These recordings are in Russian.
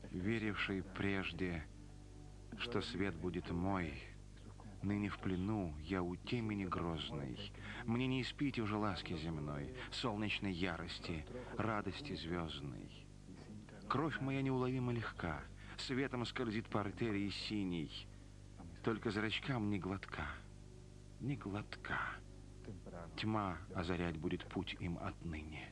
веривший прежде, что свет будет мой, ныне в плену я у темени грозной. Мне не испить уже ласки земной, солнечной ярости, радости звездной. Кровь моя неуловимо легка, светом скользит по артерии синей. Только зрачкам не глотка, не глотка. Тьма озарять будет путь им отныне.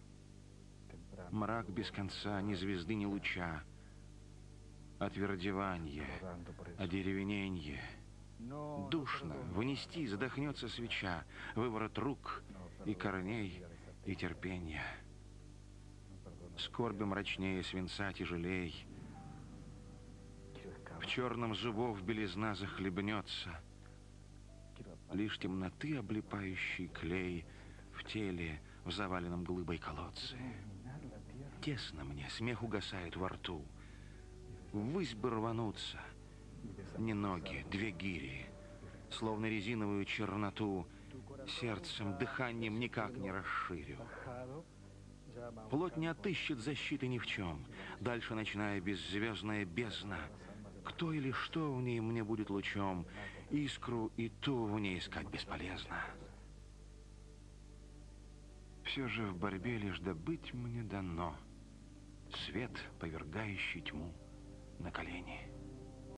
Мрак без конца, ни звезды, ни луча. Отвердеванье, одеревененье. Душно, вынести, задохнется свеча, выворот рук и корней, и терпенья. Скорби мрачнее, свинца тяжелей. В черном зубов белизна захлебнется. Лишь темноты облипающий клей в теле, в заваленном глыбой колодце. Тесно мне, смех угасает во рту. Ввысь бы рвануться. Не ноги, две гири, словно резиновую черноту, сердцем, дыханием никак не расширю. Плоть не отыщет защиты ни в чем. Дальше ночная беззвездная бездна. Кто или что в ней мне будет лучом, искру и ту в ней искать бесполезно. Все же в борьбе лишь добыть мне дано свет, повергающий тьму на колени.